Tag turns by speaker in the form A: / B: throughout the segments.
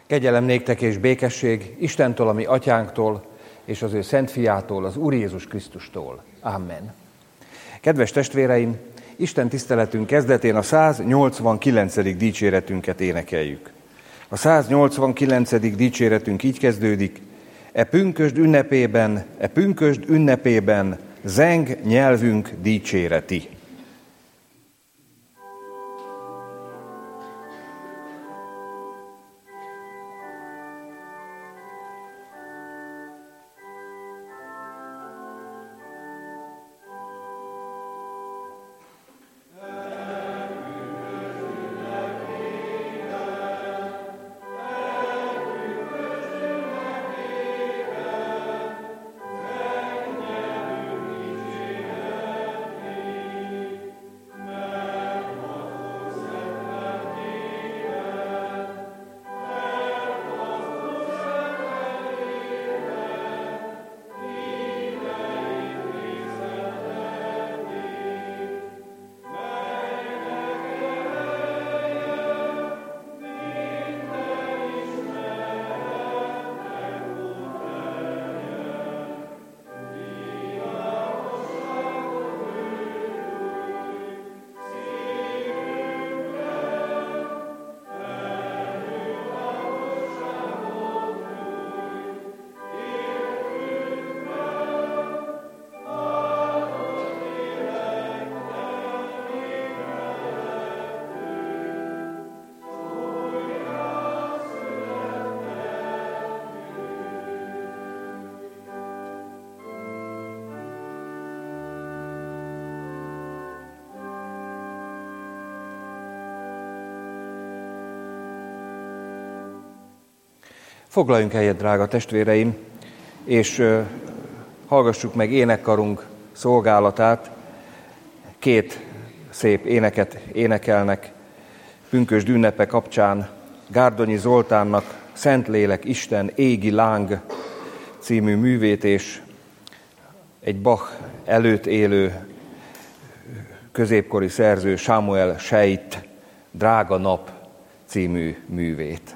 A: Kegyelem néktek és békesség Istentől, a mi atyánktól, és az ő szent fiától, az Úr Jézus Krisztustól. Amen. Kedves testvéreim, Isten tiszteletünk kezdetén a 189. dicséretünket énekeljük. A 189. dicséretünk így kezdődik: E pünkösd ünnepében zeng nyelvünk dicséreti. Foglaljunk helyet, drága testvéreim, és hallgassuk meg énekkarunk szolgálatát. Két szép éneket énekelnek pünkösd ünnepe kapcsán Gárdonyi Zoltánnak Szentlélek Isten égi láng című művét, és egy Bach előtt élő középkori szerző Sámuel Seit Drága nap című művét.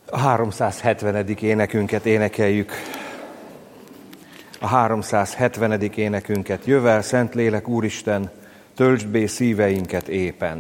A: A 370. énekünket énekeljük. A 370. énekünket. Jövel, Szentlélek Úristen, töltsd be szíveinket épen.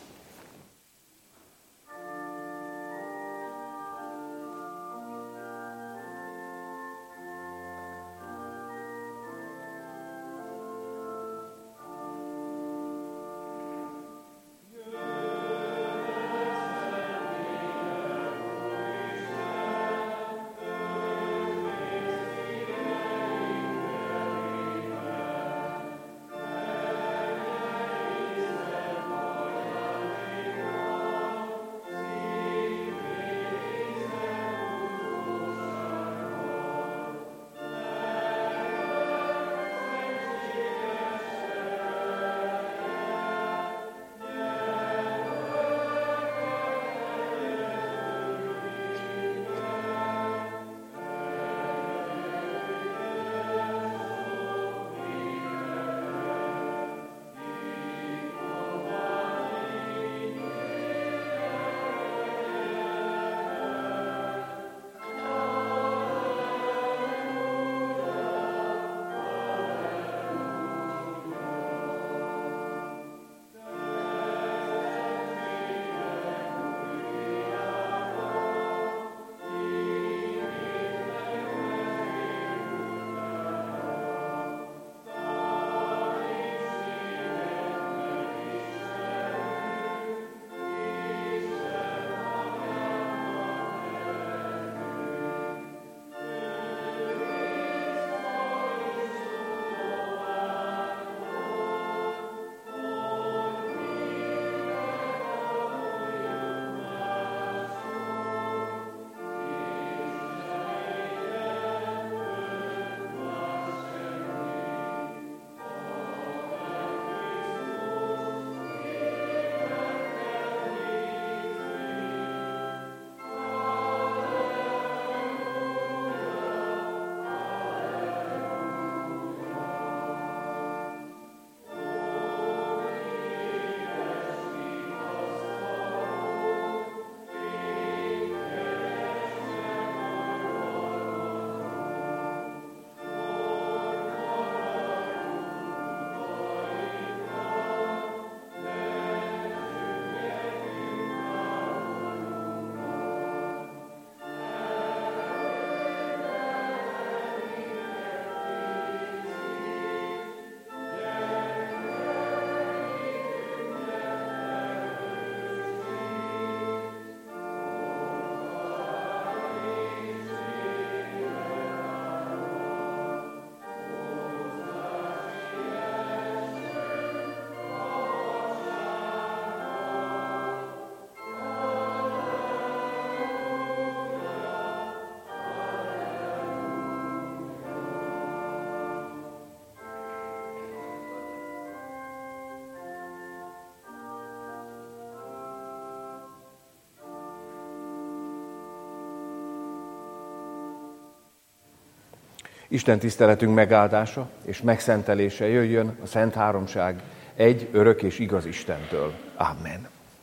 A: Isten tiszteletünk megáldása és megszentelése jöjjön a Szent Háromság egy örök és igaz Istentől. Amen.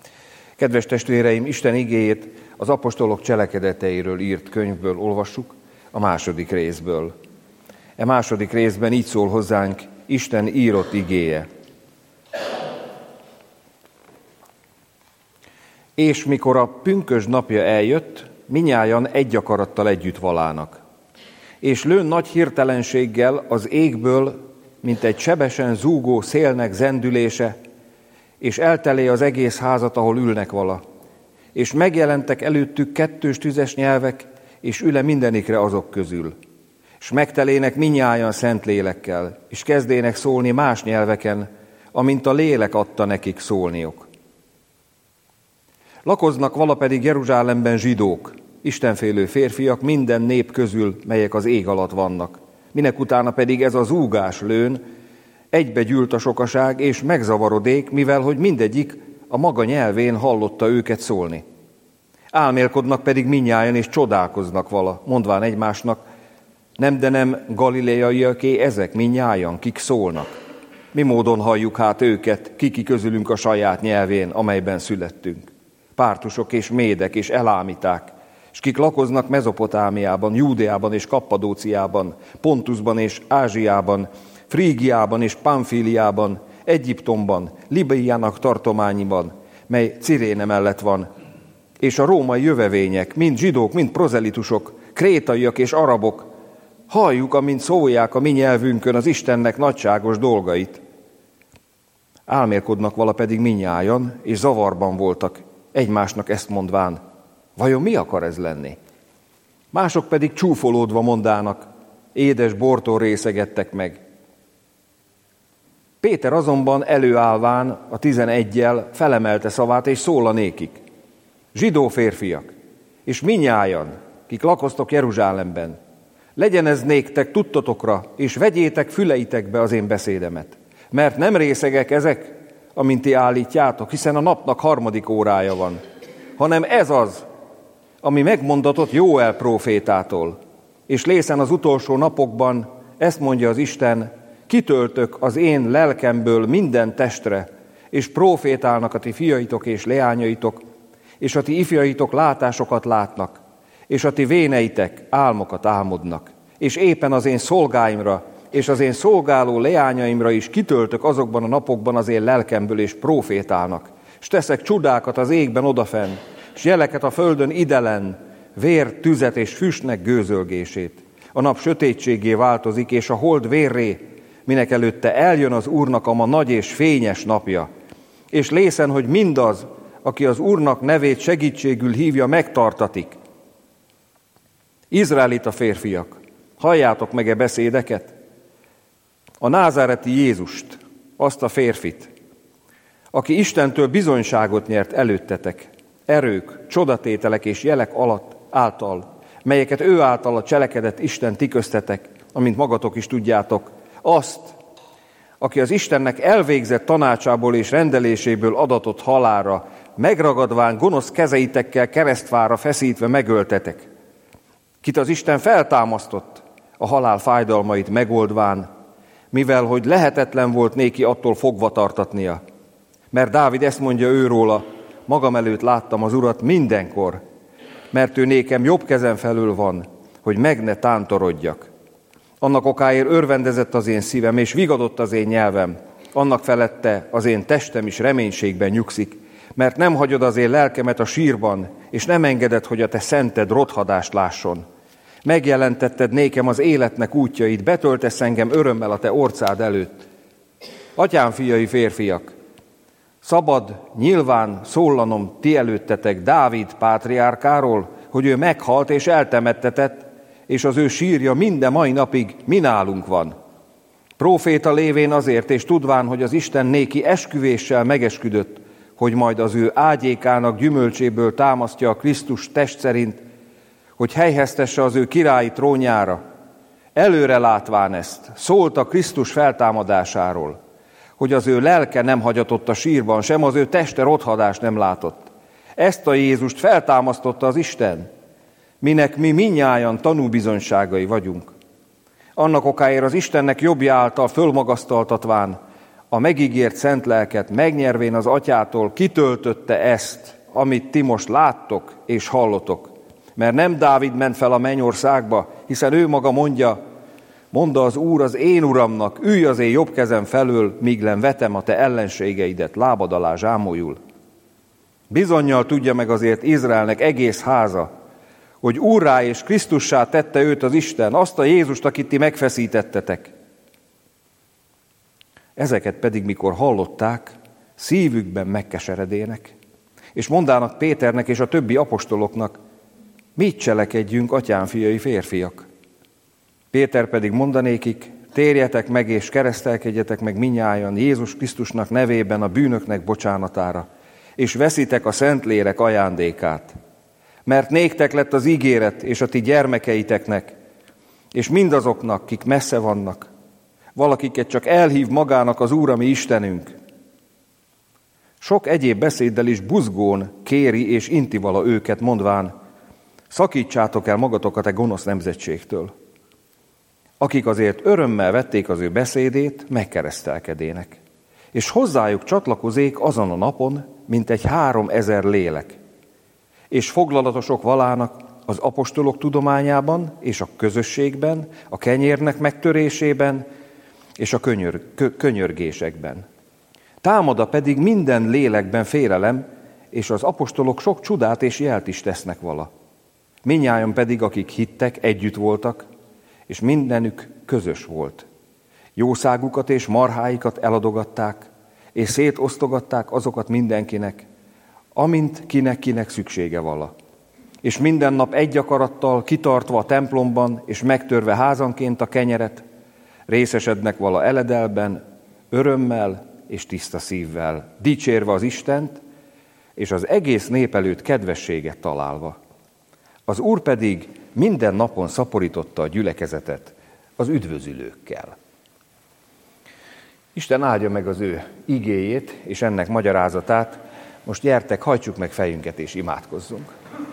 A: Kedves testvéreim, Isten igéjét az apostolok cselekedeteiről írt könyvből olvassuk, a második részből. E második részben így szól hozzánk Isten írott igéje. És mikor a pünkösd napja eljött, minnyájan egy akarattal együtt valának. És lőn nagy hirtelenséggel az égből, mint egy sebesen zúgó szélnek zendülése, és eltelé az egész házat, ahol ülnek vala. És megjelentek előttük kettős tüzes nyelvek, és üle mindenikre azok közül. És megtelének minnyájan szent lélekkel, és kezdének szólni más nyelveken, amint a lélek adta nekik szólniuk. Lakoznak vala pedig Jeruzsálemben zsidók, istenfélő férfiak minden nép közül, melyek az ég alatt vannak. Minekutána pedig ez a zúgás lőn, egybegyűlt a sokaság, és megzavarodék, mivel hogy mindegyik a maga nyelvén hallotta őket szólni. Álmélkodnak pedig minnyájan, és csodálkoznak vala, mondván egymásnak, nem galileaiaké ezek minnyájan, kik szólnak. Mi módon halljuk hát őket, kiki közülünk a saját nyelvén, amelyben születtünk. Pártusok és médek és elámiták, és kik lakoznak Mezopotámiában, Júdeában és Kappadóciában, Pontusban és Ázsiában, Frígiában és Pamfíliában, Egyiptomban, Libiának tartományiban, mely Ciréne mellett van, és a római jövevények, mind zsidók, mind prozelitusok, krétaiak és arabok, halljuk, amint szólják a mi nyelvünkön az Istennek nagyságos dolgait. Álmélkodnak vala pedig minnyájan, és zavarban voltak, egymásnak ezt mondván, vajon mi akar ez lenni? Mások pedig csúfolódva mondának, édes bortól részegettek meg. Péter azonban előállván a 11-jel felemelte szavát, és szól a nékik. Zsidó férfiak, és minnyájan, kik lakoztok Jeruzsálemben, legyen ez néktek tudtotokra, és vegyétek füleitekbe az én beszédemet. Mert nem részegek ezek, amint ti állítjátok, hiszen a napnak 3. órája van, hanem ez az, ami megmondatott Jóel prófétától. És lészen az utolsó napokban, ezt mondja az Isten, kitöltök az én lelkemből minden testre, és prófétálnak a ti fiaitok és leányaitok, és a ti ifjaitok látásokat látnak, és a ti véneitek álmokat álmodnak. És éppen az én szolgáimra, és az én szolgáló leányaimra is kitöltök azokban a napokban az én lelkemből, és prófétálnak. És teszek csodákat az égben odafen, és jeleket a földön idelen, vér, tüzet és füstnek gőzölgését. A nap sötétségé változik, és a hold vérré, minek előtte eljön az Úrnak a ma nagy és fényes napja. És lészen, hogy mindaz, aki az Úrnak nevét segítségül hívja, megtartatik. Izraelita férfiak, halljátok meg beszédeket? A názáreti Jézust, azt a férfit, aki Istentől bizonyságot nyert előttetek, erők, csodatételek és jelek által, melyeket ő által cselekedett Isten ti köztetek, amint magatok is tudjátok, azt, aki az Istennek elvégzett tanácsából és rendeléséből adatott halálra, megragadván gonosz kezeitekkel keresztfára feszítve megöltetek, kit az Isten feltámasztott, a halál fájdalmait megoldván, mivel hogy lehetetlen volt néki attól fogva tartatnia. Mert Dávid ezt mondja őróla, magam előtt láttam az Urat mindenkor, mert ő nékem jobb kezem felül van, hogy meg ne tántorodjak. Annak okáért örvendezett az én szívem, és vigadott az én nyelvem, annak felette az én testem is reménységben nyugszik, mert nem hagyod az én lelkemet a sírban, és nem engeded, hogy a te szented rothadást lásson. Megjelentetted nékem az életnek útjait, betöltesz engem örömmel a te orcád előtt. Atyám fiai férfiak, szabad nyilván szóllanom ti előttetek Dávid pátriárkáról, hogy ő meghalt és eltemettetett, és az ő sírja minden mai napig mi nálunk van. Próféta lévén azért, és tudván, hogy az Isten néki esküvéssel megesküdött, hogy majd az ő ágyékának gyümölcséből támasztja a Krisztus test szerint, hogy helyheztesse az ő királyi trónjára. Előre látván ezt, szólt a Krisztus feltámadásáról, hogy az ő lelke nem hagyatott a sírban, sem az ő teste rothadást nem látott. Ezt a Jézust feltámasztotta az Isten, minek mi minnyájan tanúbizonyságai vagyunk. Annak okáért az Istennek jobbja által fölmagasztaltatván, a megígért szent lelket megnyervén az Atyától kitöltötte ezt, amit ti most láttok és hallotok. Mert nem Dávid ment fel a mennyországba, hiszen ő maga mondta az Úr az én Uramnak, ülj az én jobb kezem felől, míg len vetem a te ellenségeidet lábad alá zsámolyul. Bizonnyal tudja meg azért Izraelnek egész háza, hogy Úrrá és Krisztussá tette őt az Isten, azt a Jézust, akit ti megfeszítettetek. Ezeket pedig, mikor hallották, szívükben megkeseredének, és mondának Péternek és a többi apostoloknak, mit cselekedjünk, atyám fiai férfiak? Péter pedig mondanékik, térjetek meg és keresztelkedjetek meg minnyájan Jézus Krisztusnak nevében a bűnöknek bocsánatára, és veszitek a Szentlélek ajándékát. Mert néktek lett az ígéret, és a ti gyermekeiteknek, és mindazoknak, kik messze vannak, valakiket csak elhív magának az Úr, a mi Istenünk. Sok egyéb beszéddel is buzgón kéri és inti vala őket, mondván, szakítsátok el magatokat e gonosz nemzetségtől. Akik azért örömmel vették az ő beszédét, megkeresztelkedének. És hozzájuk csatlakozék azon a napon, mintegy 3000 lélek. És foglalatosok valának, az apostolok tudományában és a közösségben, a kenyérnek megtörésében és a könyörgésekben. Támad pedig minden lélekben félelem, és az apostolok sok csodát és jelt is tesznek vala. Mindnyájan pedig, akik hittek, együtt voltak, és mindenük közös volt. Jószágukat és marháikat eladogatták, és szétosztogatták azokat mindenkinek, amint kinek szüksége vala. És minden nap egy akarattal, kitartva a templomban, és megtörve házanként a kenyeret, részesednek vala eledelben, örömmel és tiszta szívvel, dicsérve az Istent, és az egész nép előtt kedvességet találva. Az Úr pedig minden napon szaporította a gyülekezetet az üdvözülőkkel. Isten áldja meg az ő igéjét és ennek magyarázatát. Most gyertek, hajtsuk meg fejünket és imádkozzunk.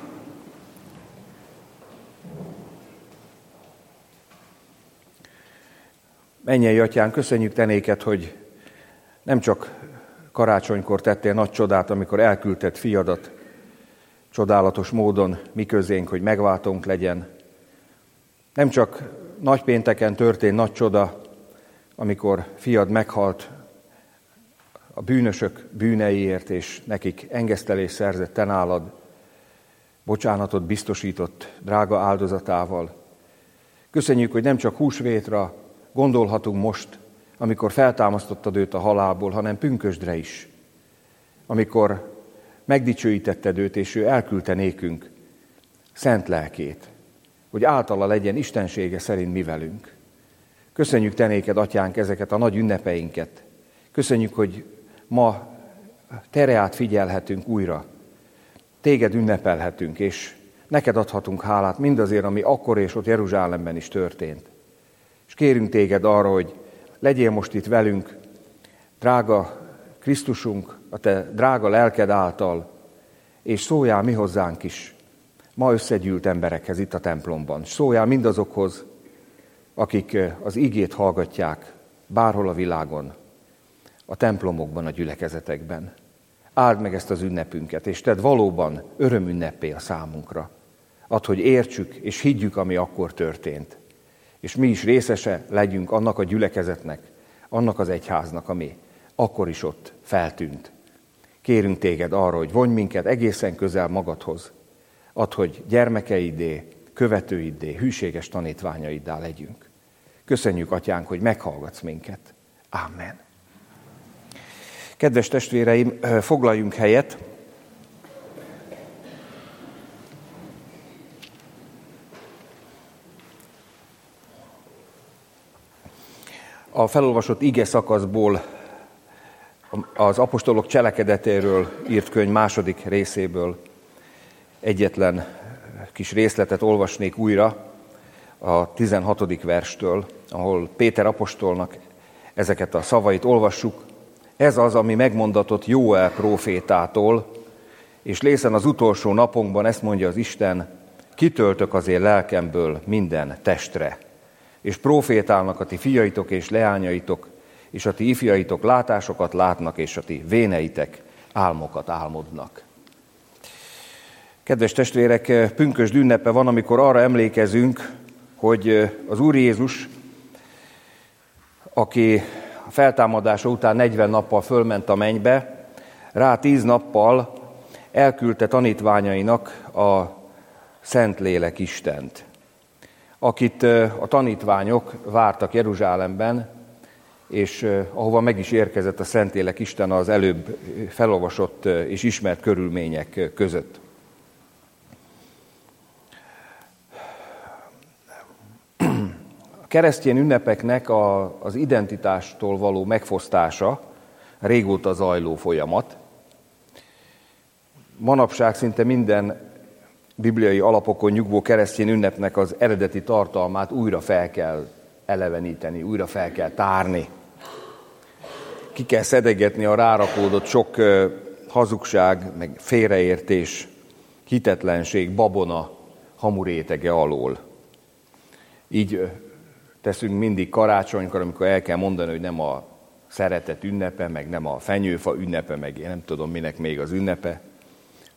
A: Mennyei Atyán, köszönjük te néked, hogy nem csak karácsonykor tettél nagy csodát, amikor elküldted fiadat csodálatos módon mi közénk, hogy megváltónk legyen. Nem csak nagypénteken történt nagy csoda, amikor fiad meghalt a bűnösök bűneiért, és nekik engesztelést szerzett te nálad, bocsánatot biztosított drága áldozatával. Köszönjük, hogy nem csak húsvétra gondolhatunk most, amikor feltámasztottad őt a halálból, hanem pünkösdre is, amikor megdicsőítetted őt, és ő elküldte nékünk szent lelkét, hogy általa legyen istensége szerint mi velünk. Köszönjük te néked, Atyánk, ezeket a nagy ünnepeinket. Köszönjük, hogy ma tereát figyelhetünk újra. Téged ünnepelhetünk, és neked adhatunk hálát mindazért, ami akkor és ott Jeruzsálemben is történt. És kérünk téged arra, hogy legyél most itt velünk, drága Krisztusunk, a te drága lelked által, és szóljál mi hozzánk is, ma összegyűlt emberekhez itt a templomban. Szóljál mindazokhoz, akik az igét hallgatják bárhol a világon, a templomokban, a gyülekezetekben. Áld meg ezt az ünnepünket, és tedd valóban örömünneppé a számunkra. Add, hogy értsük és higgyük, ami akkor történt. És mi is részese legyünk annak a gyülekezetnek, annak az egyháznak, ami akkor is ott feltűnt. Kérünk téged arra, hogy vonj minket egészen közel magadhoz. Add, hogy gyermekeiddé, követőiddé, hűséges tanítványaiddá legyünk. Köszönjük, Atyánk, hogy meghallgatsz minket. Amen. Kedves testvéreim, foglaljunk helyet. A felolvasott ige szakaszból, az apostolok cselekedetéről írt könyv második részéből egyetlen kis részletet olvasnék újra a 16. verstől, ahol Péter apostolnak ezeket a szavait olvassuk. Ez az, ami megmondatott Jóel prófétától, és lészen az utolsó napunkban ezt mondja az Isten, kitöltök az én lelkemből minden testre, és prófétálnak a ti fiaitok és leányaitok, és a ti ifjaitok látásokat látnak, és a ti véneitek álmokat álmodnak. Kedves testvérek, pünkösd ünnepe van, amikor arra emlékezünk, hogy az Úr Jézus, aki a feltámadása után 40 nappal fölment a mennybe, rá 10 nappal elküldte tanítványainak a Szentlélek Istent, akit a tanítványok vártak Jeruzsálemben, és ahova meg is érkezett a Szentlélek Isten az előbb felolvasott és ismert körülmények között. A keresztény ünnepeknek az identitástól való megfosztása régóta zajló folyamat. Manapság szinte minden bibliai alapokon nyugvó keresztény ünnepnek az eredeti tartalmát újra fel kell eleveníteni, újra fel kell tárni. Ki kell szedegetni a rárakódott sok hazugság, meg félreértés, hitetlenség, babona, hamurétege alól. Így teszünk mindig karácsonykor, amikor el kell mondani, hogy nem a szeretet ünnepe, meg nem a fenyőfa ünnepe, meg én nem tudom minek még az ünnepe,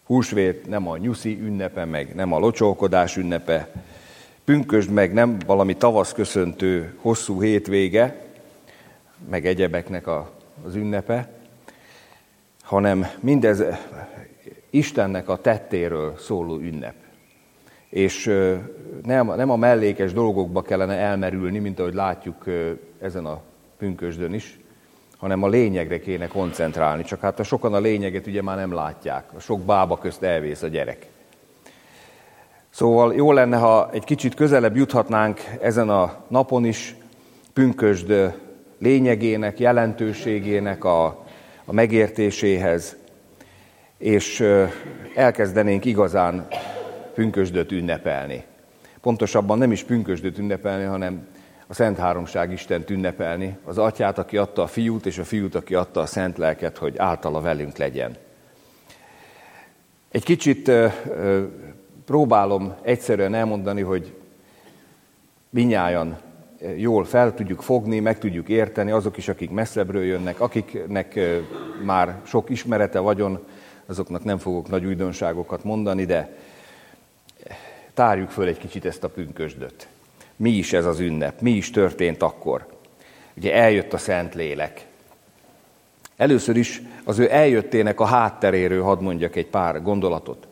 A: Húsvét nem a nyuszi ünnepe, meg nem a locsolkodás ünnepe, pünkösd meg nem valami tavasz köszöntő hosszú hétvége, meg egyebeknek az ünnepe, hanem mindez Istennek a tettéről szóló ünnep. És nem a mellékes dolgokba kellene elmerülni, mint ahogy látjuk ezen a pünkösdön is, hanem a lényegre kéne koncentrálni. Csak hát sokan a lényeget ugye már nem látják. A sok bába közt elvész a gyerek. Szóval jó lenne, ha egy kicsit közelebb juthatnánk ezen a napon is pünkösd lényegének, jelentőségének a megértéséhez, és elkezdenénk igazán pünkösdöt ünnepelni. Pontosabban nem is pünkösdöt ünnepelni, hanem a Szent Háromság Istent ünnepelni, az Atyát, aki adta a Fiút, és a Fiút, aki adta a Szent Lelket, hogy általa velünk legyen. Egy kicsit próbálom egyszerűen elmondani, hogy mindnyájan jól fel tudjuk fogni, meg tudjuk érteni, azok is, akik messzebbről jönnek, akiknek már sok ismerete vagyon, azoknak nem fogok nagy újdonságokat mondani, de tárjuk föl egy kicsit ezt a pünkösdöt. Mi is ez az ünnep? Mi is történt akkor? Ugye eljött a Szentlélek. Először is az ő eljöttének a hátteréről hadd mondjak egy pár gondolatot.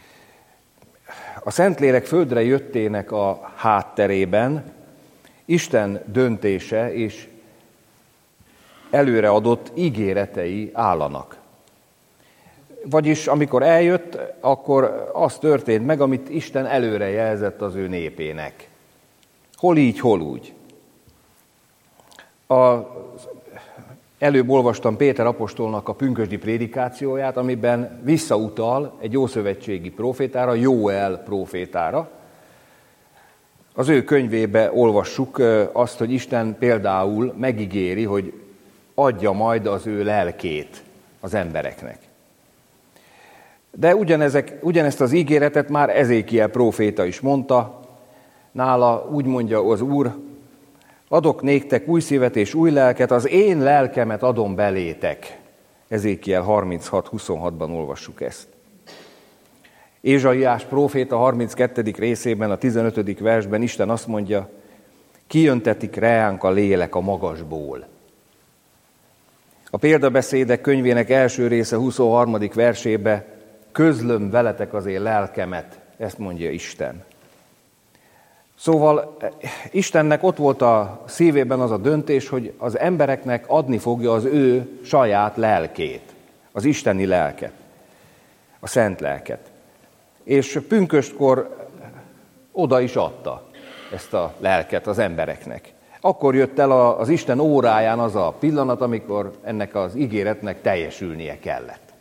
A: A Szentlélek földre jöttének a hátterében Isten döntése és előreadott ígéretei állanak. Vagyis amikor eljött, akkor az történt meg, amit Isten előre jelzett az ő népének. Hol így, hol úgy. Előbb olvastam Péter apostolnak a pünkösdi prédikációját, amiben visszautal egy ószövetségi prófétára, Jóel prófétára. Az ő könyvébe olvassuk azt, hogy Isten például megígéri, hogy adja majd az ő lelkét az embereknek. De ugyanezt az ígéretet már Ezékiel próféta is mondta, nála úgy mondja az Úr, adok néktek új szívet és új lelket, az én lelkemet adom belétek. Ezékiel 36-26-ban olvassuk ezt. Ézsaiás próféta 32. részében, a 15. versben Isten azt mondja, kijöntetik reánk a lélek a magasból. A példabeszédek könyvének első része 23. versébe közlöm veletek az én lelkemet, ezt mondja Isten. Szóval Istennek ott volt a szívében az a döntés, hogy az embereknek adni fogja az ő saját lelkét, az isteni lelket, a szent lelket. És pünköstkor oda is adta ezt a lelket az embereknek. Akkor jött el az Isten óráján az a pillanat, amikor ennek az ígéretnek teljesülnie kellett.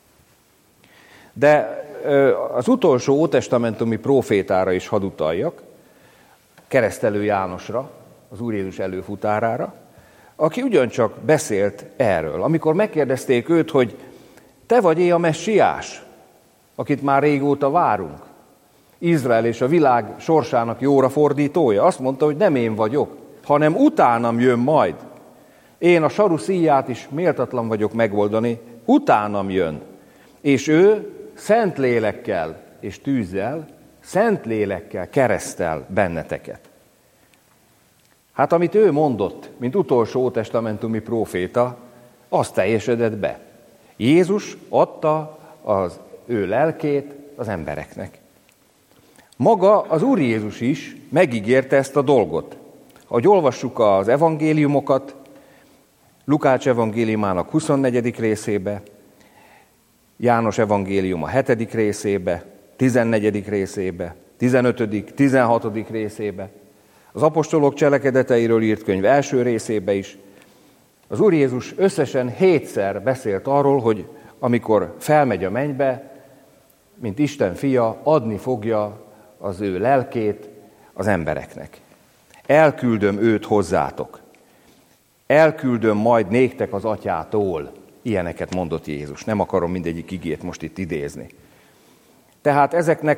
A: De az utolsó ótestamentumi prófétára is hadd utaljak, Keresztelő Jánosra, az Úr Jézus előfutárára, aki ugyancsak beszélt erről. Amikor megkérdezték őt, hogy te vagy a messiás, akit már régóta várunk, Izrael és a világ sorsának jóra fordítója, azt mondta, hogy nem én vagyok, hanem utánam jön majd. Én a saru szíját is méltatlan vagyok megoldani, utánam jön. És ő szent lélekkel és tűzzel, szent lélekkel keresztel benneteket. Hát amit ő mondott, mint utolsó ótestamentumi próféta, az teljesedett be. Jézus adta az ő lelkét az embereknek. Maga az Úr Jézus is megígérte ezt a dolgot. Ahogy olvassuk az evangéliumokat, Lukács evangéliumának 24. részébe, János evangélium a 7. részébe, 14. részébe, 15., 16. részébe, az apostolok cselekedeteiről írt könyv első részébe is. Az Úr Jézus összesen 7-szer beszélt arról, hogy amikor felmegy a mennybe, mint Isten fia, adni fogja az ő lelkét az embereknek. Elküldöm őt hozzátok. Elküldöm majd néktek az atyától. Ilyeneket mondott Jézus. Nem akarom mindegyik igét most itt idézni. Tehát ezeknek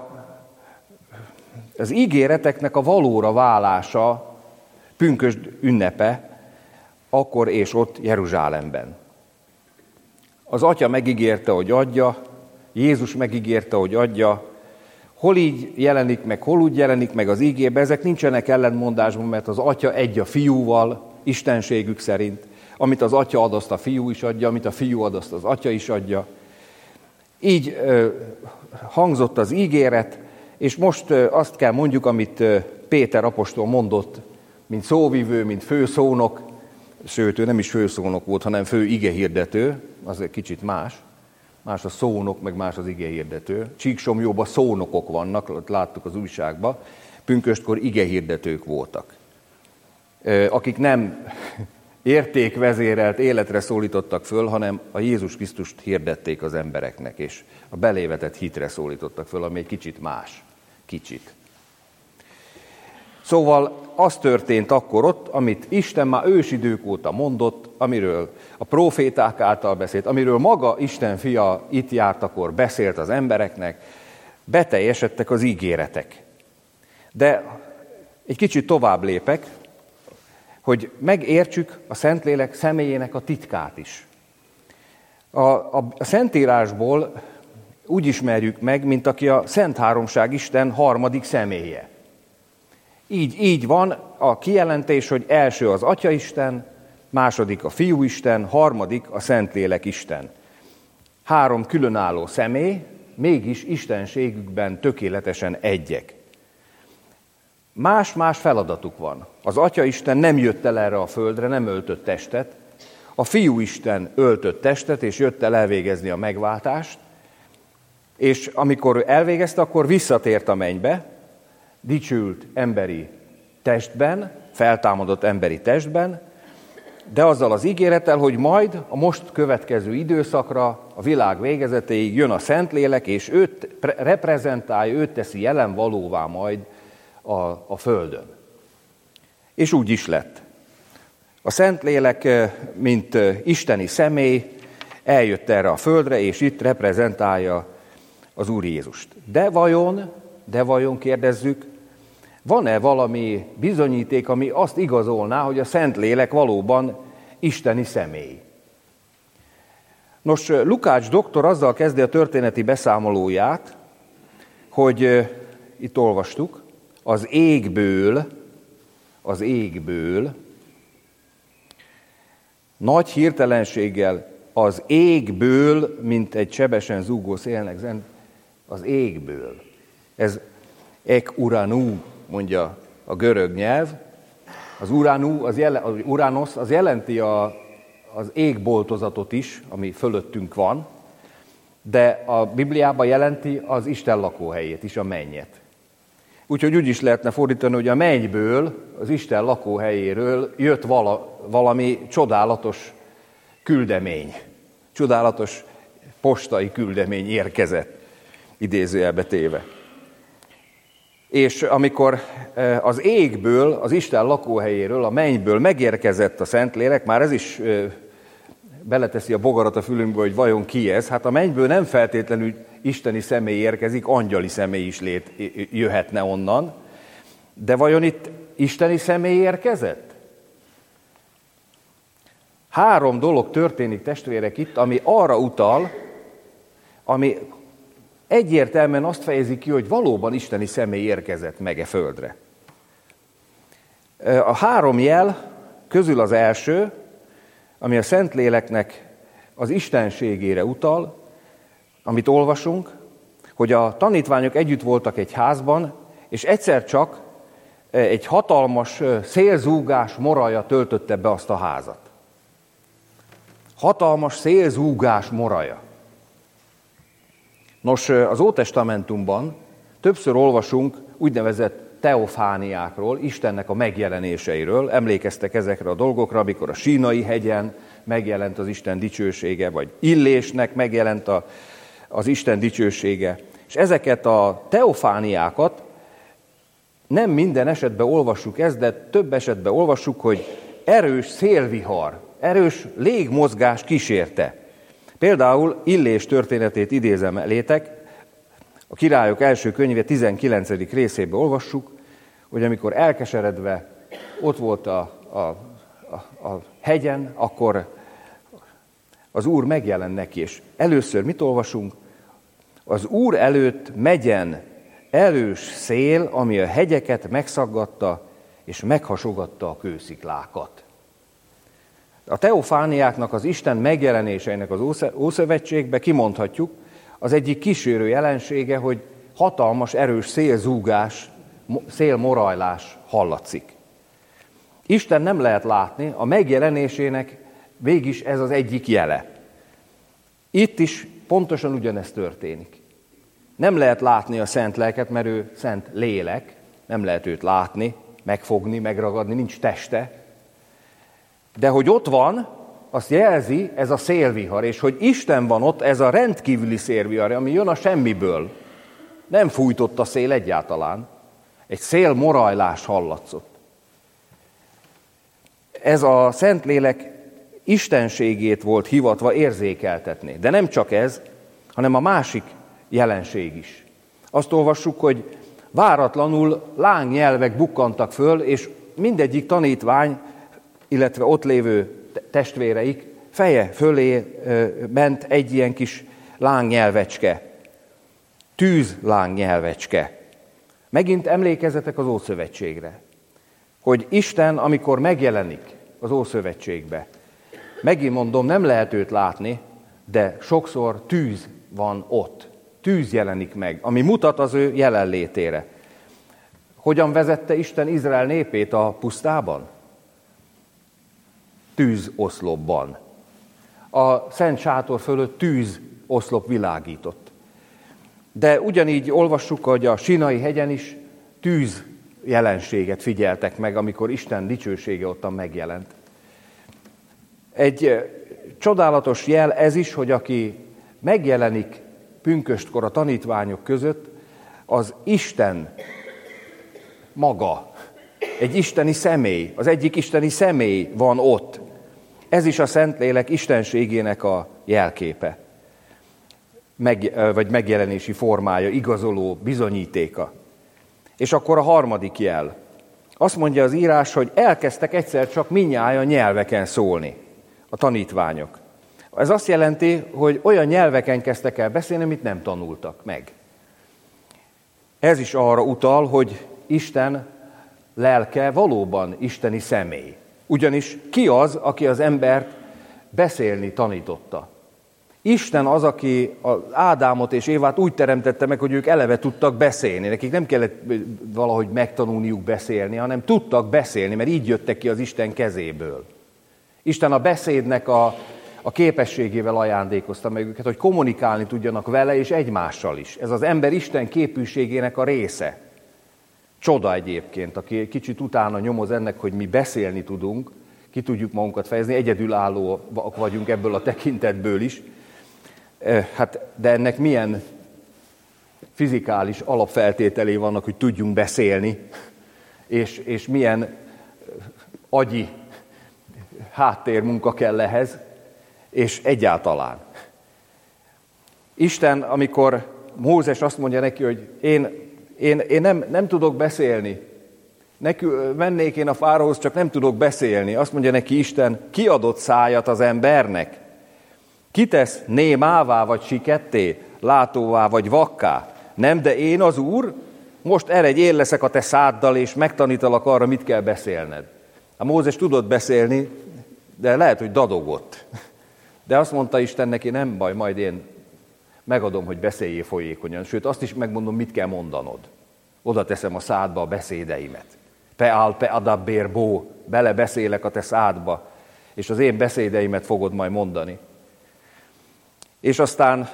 A: az ígéreteknek a valóra válása pünkösd ünnepe akkor és ott Jeruzsálemben. Az atya megígérte, hogy adja, Jézus megígérte, hogy adja. Hol így jelenik meg, hol úgy jelenik meg az ígében, ezek nincsenek ellentmondásban, mert az Atya egy a Fiúval, istenségük szerint. Amit az Atya ad, azt a Fiú is adja, amit a Fiú ad, azt az Atya is adja. Így hangzott az ígéret, és most azt kell mondjuk, amit Péter apostol mondott, mint szóvivő, mint főszónok, sőt, ő nem is főszónok volt, hanem fő igehirdető, az egy kicsit más. Más a szónok, meg más az igehirdető. Csíksomjóban szónokok vannak, láttuk az újságban, pünköstkor igehirdetők voltak, akik nem értékvezérelt életre szólítottak föl, hanem a Jézus Krisztust hirdették az embereknek, és a belévetett hitre szólítottak föl, ami egy kicsit más. Kicsit. Szóval az történt akkor ott, amit Isten már ősidők óta mondott, amiről a próféták által beszélt, amiről maga Isten fia itt járt, akkor beszélt az embereknek, beteljesedtek az ígéretek. De egy kicsit tovább lépek, hogy megértsük a Szentlélek személyének a titkát is. A Szentírásból úgy ismerjük meg, mint aki a Szent Háromság Isten harmadik személye. Így van a kijelentés, hogy első az Atya Isten, második a Fiú Isten, harmadik a Szentlélek Isten. 3 különálló személy, mégis istenségükben tökéletesen egyek. Más-más feladatuk van. Az Atya Isten nem jött el erre a földre, nem öltött testet. A Fiú Isten öltött testet, és jött el elvégezni a megváltást. És amikor elvégezte, akkor visszatért a mennybe, dicsült emberi testben, feltámadott emberi testben, de azzal az ígérettel, hogy majd a most következő időszakra, a világ végezetéig jön a Szentlélek, és őt reprezentálja, őt teszi jelen valóvá majd a földön. És úgy is lett. A Szentlélek, mint isteni személy, eljött erre a földre, és itt reprezentálja az Úr Jézust. De vajon kérdezzük, van-e valami bizonyíték, ami azt igazolná, hogy a Szentlélek valóban isteni személy? Nos, Lukács doktor azzal kezdi a történeti beszámolóját, hogy itt olvastuk, az égből, nagy hirtelenséggel az égből, mint egy sebesen zúgó szélnek zent, az égből. Ez ek uranú, mondja a görög nyelv. Az uranú, az Uranos, az jelenti az égboltozatot is, ami fölöttünk van, de a Bibliában jelenti az Isten lakóhelyét is, a mennyet. Úgyhogy úgy is lehetne fordítani, hogy a mennyből, az Isten lakóhelyéről jött valami csodálatos küldemény, csodálatos postai küldemény érkezett, idézőjelbe téve. És amikor az égből, az Isten lakóhelyéről, a mennyből megérkezett a Szentlélek, már ez is beleteszi a bogarat a fülünkbe, hogy vajon ki ez. Hát a mennyből nem feltétlenül isteni személy érkezik, angyali személy is jöhetne onnan. De vajon itt isteni személy érkezett? 3 dolog történik, testvérek, itt, ami arra utal, ami egyértelműen azt fejezi ki, hogy valóban isteni személy érkezett meg e földre. A 3 jel közül az első, ami a Szentléleknek az istenségére utal, amit olvasunk, hogy a tanítványok együtt voltak egy házban, és egyszer csak egy hatalmas szélzúgás moraja töltötte be azt a házat. Hatalmas szélzúgás moraja. Nos, az Ótestamentumban többször olvasunk úgynevezett teofániákról, Istennek a megjelenéseiről. Emlékeztek ezekre a dolgokra, amikor a Sínai hegyen megjelent az Isten dicsősége, vagy Illésnek megjelent az Isten dicsősége. És ezeket a teofániákat nem minden esetben olvassuk ezt, de több esetben olvassuk, hogy erős szélvihar, erős légmozgás kísérte. Például Illés történetét idézem elétek, a Királyok első könyve 19. részében olvassuk, hogy amikor elkeseredve ott volt a hegyen, akkor az Úr megjelent neki, és először mit olvasunk? Az Úr előtt megyen erős szél, ami a hegyeket megszaggatta, és meghasogatta a kősziklákat. A teofániáknak, az Isten megjelenéseinek az Ószövetségben kimondhatjuk, az egyik kísérő jelensége, hogy hatalmas, erős szélzúgás, szélmorajlás hallatszik. Isten nem lehet látni, a megjelenésének mégis ez az egyik jele. Itt is pontosan ugyanezt történik. Nem lehet látni a szent lelket, mert ő szent lélek, nem lehet őt látni, megfogni, megragadni, nincs teste. De hogy ott van, azt jelzi ez a szélvihar, és hogy Isten van ott, ez a rendkívüli szélvihar, ami jön a semmiből. Nem fújtott a szél egyáltalán. Egy szélmorajlás hallatszott. Ez a Szentlélek istenségét volt hivatva érzékeltetni. De nem csak ez, hanem a másik jelenség is. Azt olvassuk, hogy váratlanul lángnyelvek bukkantak föl, és mindegyik tanítvány, illetve ott lévő testvéreik feje fölé ment egy ilyen kis lángnyelvecske, tűzlángnyelvecske. Megint emlékezzetek az Ószövetségre, hogy Isten, amikor megjelenik az Ószövetségbe, megint mondom, nem lehet őt látni, de sokszor tűz van ott. Tűz jelenik meg, ami mutat az ő jelenlétére. Hogyan vezette Isten Izrael népét a pusztában? Tűzoszlopban. A Szent Sátor fölött tűzoszlop világított. De ugyanígy olvassuk, hogy a Sinai hegyen is tűz jelenséget figyeltek meg, amikor Isten dicsősége ottan megjelent. Egy csodálatos jel ez is, hogy aki megjelenik pünköstkor a tanítványok között, az Isten maga, egy isteni személy, az egyik isteni személy van ott. Ez is a Szentlélek istenségének a jelképe, vagy megjelenési formája, igazoló bizonyítéka. És akkor a harmadik jel. Azt mondja az írás, hogy elkezdtek egyszer csak mindnyájan nyelveken szólni a tanítványok. Ez azt jelenti, hogy olyan nyelveken kezdtek el beszélni, amit nem tanultak meg. Ez is arra utal, hogy Isten lelke valóban isteni személy. Ugyanis ki az, aki az embert beszélni tanította? Isten az, aki az Ádámot és Évát úgy teremtette meg, hogy ők eleve tudtak beszélni. Nekik nem kellett valahogy megtanulniuk beszélni, hanem tudtak beszélni, mert így jöttek ki az Isten kezéből. Isten a beszédnek a képességével ajándékozta meg őket, hogy kommunikálni tudjanak vele és egymással is. Ez az ember Isten képűségének a része. Csoda egyébként, aki kicsit utána nyomoz ennek, hogy mi beszélni tudunk, ki tudjuk magunkat fejezni, egyedülállóak vagyunk ebből a tekintetből is. De ennek milyen fizikális alapfeltételei vannak, hogy tudjunk beszélni, és milyen agyi háttérmunka kell ehhez, és egyáltalán. Isten, amikor Mózes azt mondja neki, hogy én nem tudok beszélni, mennék én a fáraóhoz, csak nem tudok beszélni. Azt mondja neki Isten, ki adott szájat az embernek? Ki tesz némává vagy siketté, látóvá vagy vakká? Nem, de én az Úr, most eredj, én leszek a te száddal, és megtanítalak arra, mit kell beszélned. A Mózes tudott beszélni, de lehet, hogy dadogott. De azt mondta Isten neki, nem baj, majd én megadom, hogy beszéljél folyékonyan. Sőt, azt is megmondom, mit kell mondanod. Oda teszem a szádba a beszédeimet. Peál, peadabbér, bó, belebeszélek a te szádba, és az én beszédeimet fogod majd mondani. És aztán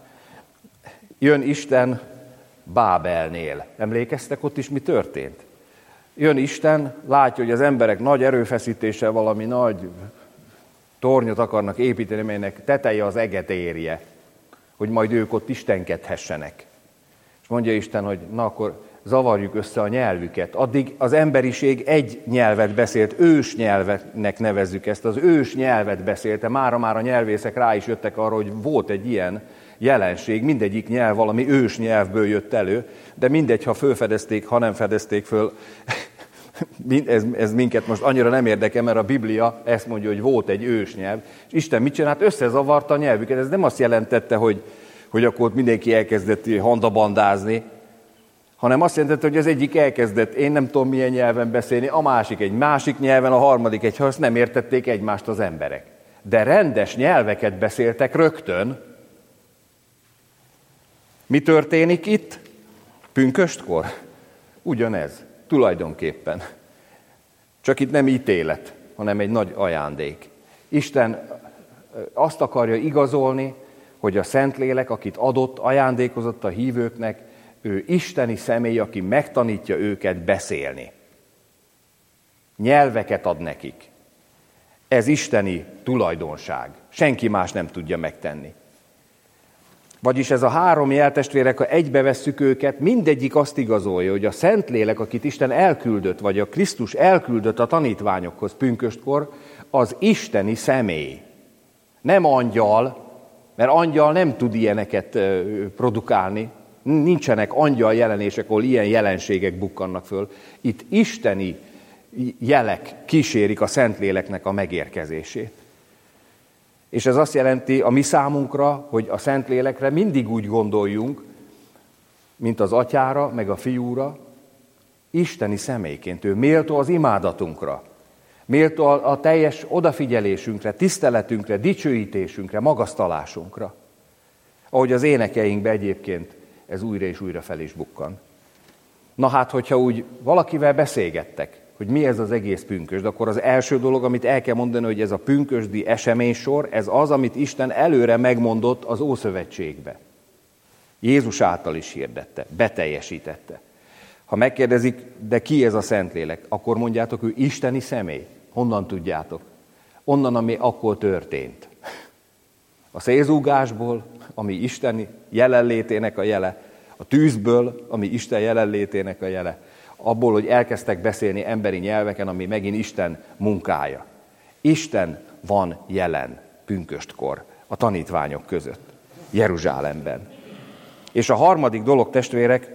A: jön Isten Bábelnél. Emlékeztek, ott is mi történt? Jön Isten, látja, hogy az emberek nagy erőfeszítéssel valami nagy tornyot akarnak építeni, melynek teteje az eget érje, hogy majd ők ott istenkedhessenek. És mondja Isten, hogy na akkor zavarjuk össze a nyelvüket. Addig az emberiség egy nyelvet beszélt, ős nyelvnek nevezzük ezt, az ős nyelvet beszélte. Mára a nyelvészek rá is jöttek arra, hogy volt egy ilyen jelenség, mindegyik nyelv valami ős nyelvből jött elő, de mindegy, ha fölfedezték, ha nem fedezték föl, ez minket most annyira nem érdekel, mert a Biblia ezt mondja, hogy volt egy ős nyelv. És Isten mit csinált? Összezavarta a nyelvüket. Ez nem azt jelentette, hogy hogy akkor ott mindenki elkezdett handabandázni, hanem azt jelentette, hogy az egyik elkezdett, én nem tudom milyen nyelven beszélni, a másik egy másik nyelven, a harmadik egy, ha azt nem értették egymást az emberek. De rendes nyelveket beszéltek rögtön. Mi történik itt? Pünköstkor? Ugyanez, tulajdonképpen. Csak itt nem ítélet, hanem egy nagy ajándék. Isten azt akarja igazolni, hogy a Szentlélek, akit adott, ajándékozott a hívőknek, ő isteni személy, aki megtanítja őket beszélni. Nyelveket ad nekik. Ez isteni tulajdonság. Senki más nem tudja megtenni. Vagyis ez a három jeltestvérek, ha egybevesszük őket, mindegyik azt igazolja, hogy a Szentlélek, akit Isten elküldött, vagy a Krisztus elküldött a tanítványokhoz pünköstkor, az isteni személy. Nem angyal, mert angyal nem tud ilyeneket produkálni. Nincsenek angyal jelenések, ahol ilyen jelenségek bukkannak föl. Itt isteni jelek kísérik a Szentléleknek a megérkezését. És ez azt jelenti a mi számunkra, hogy a Szentlélekre mindig úgy gondoljunk, mint az Atyára, meg a Fiúra, isteni személyként. Ő méltó az imádatunkra, méltó a teljes odafigyelésünkre, tiszteletünkre, dicsőítésünkre, magasztalásunkra. Ahogy az énekeinkben egyébként ez újra és újra fel is bukkan. Na hát, hogyha úgy valakivel beszélgettek, hogy mi ez az egész pünkösd, akkor az első dolog, amit el kell mondani, hogy ez a pünkösdi eseménysor, ez az, amit Isten előre megmondott az Ószövetségbe. Jézus által is hirdette, beteljesítette. Ha megkérdezik, de ki ez a Szentlélek, akkor mondjátok, ő isteni személy. Honnan tudjátok? Onnan, ami akkor történt. A szélzúgásból, ami Isten jelenlétének a jele, a tűzből, ami Isten jelenlétének a jele, abból, hogy elkezdtek beszélni emberi nyelveken, ami megint Isten munkája. Isten van jelen pünköstkor a tanítványok között, Jeruzsálemben. És a harmadik dolog, testvérek,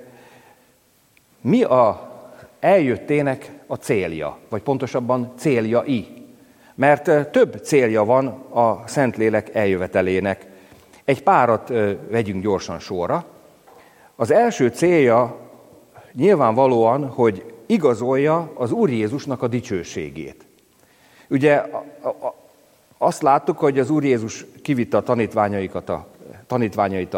A: mi a eljöttének a célja, vagy pontosabban céljai? Mert több célja van a Szentlélek eljövetelének. Egy párat vegyünk gyorsan sorra. Az első célja nyilvánvalóan, hogy igazolja az Úr Jézusnak a dicsőségét. Ugye azt láttuk, hogy az Úr Jézus kivitte a tanítványait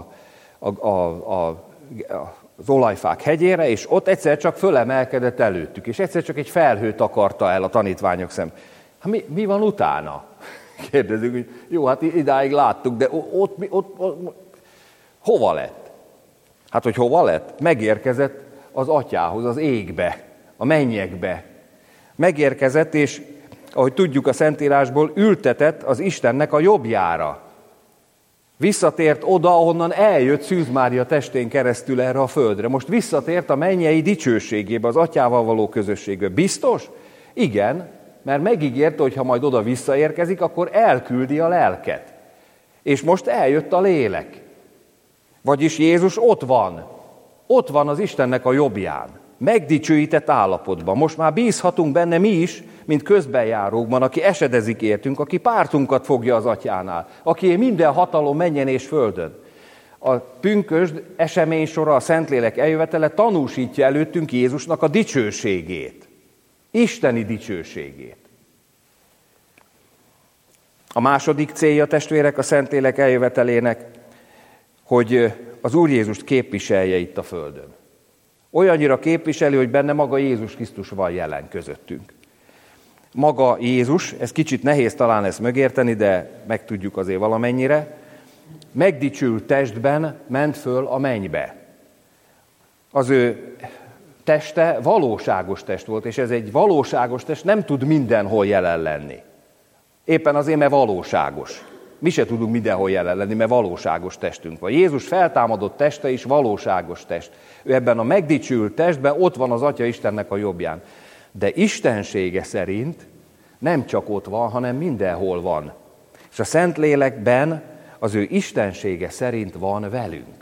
A: az olajfák hegyére, és ott egyszer csak fölemelkedett előttük, és egyszer csak egy felhőt akarta el a tanítványok szem. Hát mi van utána? Kérdezzük, hogy jó, hát idáig láttuk, de ott hova lett? Hát, hogy hova lett? Megérkezett az Atyához, az égbe, a mennyekbe. Megérkezett, és ahogy tudjuk a Szentírásból, ültetett az Istennek a jobbjára. Visszatért oda, ahonnan eljött Szűz Mária testén keresztül erre a földre. Most visszatért a mennyei dicsőségébe, az Atyával való közösségbe. Biztos? Igen, mert megígérte, hogy ha majd oda visszaérkezik, akkor elküldi a lelket. És most eljött a lélek. Vagyis Jézus ott van az Istennek a jobbján, megdicsőített állapotban. Most már bízhatunk benne mi is, mint közbenjárókban, aki esedezik értünk, aki pártunkat fogja az Atyánál, aki minden hatalom menjen és földön. A pünkösd esemény sora, a Szentlélek eljövetele tanúsítja előttünk Jézusnak a dicsőségét, isteni dicsőségét. A második célja, testvérek, a Szentlélek eljövetelének, hogy az Úr Jézust képviselje itt a földön. Olyannyira képviseli, hogy benne maga Jézus Krisztus van jelen közöttünk. Maga Jézus, ez kicsit nehéz talán ezt megérteni, de megtudjuk azért valamennyire, megdicsült testben ment föl a mennybe. Az ő teste valóságos test volt, és ez egy valóságos test nem tud mindenhol jelen lenni. Éppen azért, mert valóságos. Mi se tudunk mindenhol jelen lenni, mert valóságos testünk van. Jézus feltámadott teste is valóságos test. Ő ebben a megdicsült testben ott van az Atya Istennek a jobbján. De istensége szerint nem csak ott van, hanem mindenhol van. És a Szentlélekben az ő istensége szerint van velünk.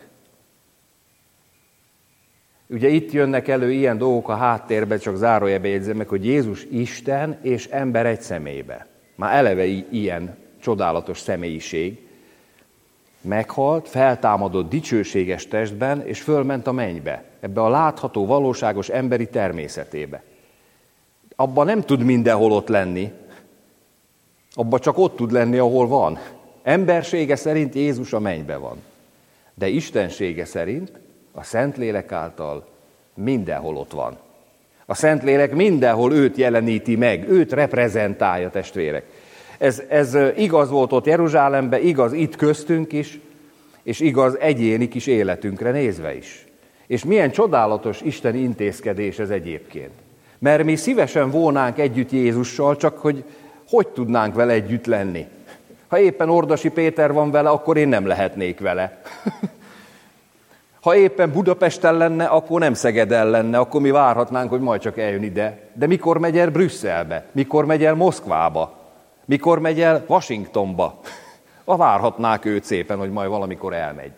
A: Ugye itt jönnek elő ilyen dolgok a háttérben, csak zárójelbe jegyzem meg, hogy Jézus Isten és ember egy személybe. Már eleve ilyen csodálatos személyiség. meghalt, feltámadott dicsőséges testben, és fölment a mennybe, ebbe a látható, valóságos emberi természetébe. Abban nem tud mindenhol ott lenni, abban csak ott tud lenni, ahol van. Embersége szerint Jézus a mennybe van, de istensége szerint a Szentlélek által mindenhol ott van. A Szentlélek mindenhol őt jeleníti meg, őt reprezentálja, testvérek. Ez igaz volt ott Jeruzsálemben, igaz itt köztünk is, és igaz egyéni kis életünkre nézve is. És milyen csodálatos isteni intézkedés ez egyébként. Mert mi szívesen volnánk együtt Jézussal, csak hogy tudnánk vele együtt lenni. Ha éppen Ordasi Péter van vele, akkor én nem lehetnék vele. Ha éppen Budapesten lenne, akkor nem Szegeden lenne, akkor mi várhatnánk, hogy majd csak eljön ide. De mikor megy el Brüsszelbe? Mikor megy el Moszkvába? Mikor megy el Washingtonba? Várhatnák őt szépen, hogy majd valamikor elmegy.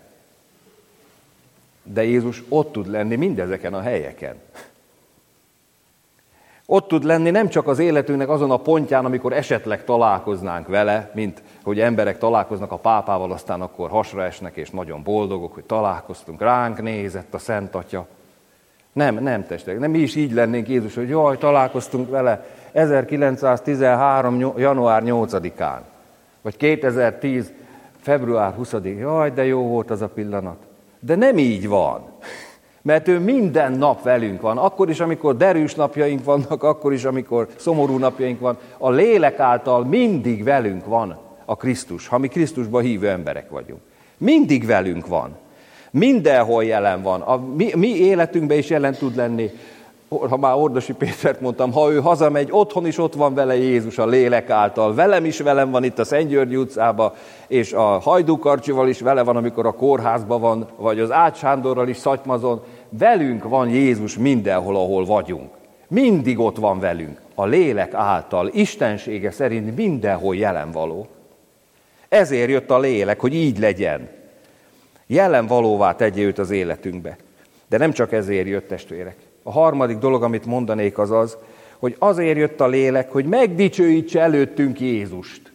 A: De Jézus ott tud lenni mindezeken a helyeken. Ott tud lenni nem csak az életünknek azon a pontján, amikor esetleg találkoznánk vele, mint hogy emberek találkoznak a pápával, aztán akkor hasra esnek, és nagyon boldogok, hogy találkoztunk, ránk nézett a Szent Atya. Nem testvérek, nem mi is így lennénk Jézus, hogy jaj, találkoztunk vele 1913. január 8-án, vagy 2010. február 20-án, jaj, de jó volt az a pillanat. De nem így van. Mert ő minden nap velünk van, akkor is, amikor derűs napjaink vannak, akkor is, amikor szomorú napjaink van, a lélek által mindig velünk van a Krisztus, ha mi Krisztusba hívő emberek vagyunk. Mindig velünk van. Mindenhol jelen van. A mi életünkben is jelen tud lenni. Ha már Ordasi Pétert mondtam, ha ő hazamegy, otthon is ott van vele Jézus a lélek által. Velem is velem van itt a Szentgyörgyi utcában, és a Hajdú Karcsival is vele van, amikor a kórházban van, vagy az Ács Sándorral is Szatymazon. Velünk van Jézus mindenhol, ahol vagyunk. Mindig ott van velünk. A lélek által, istensége szerint mindenhol jelen való. Ezért jött a lélek, hogy így legyen. Jelen valóvá tegye őt az életünkbe. De nem csak ezért jött, testvérek. A harmadik dolog, amit mondanék, az az, hogy azért jött a lélek, hogy megdicsőítse előttünk Jézust.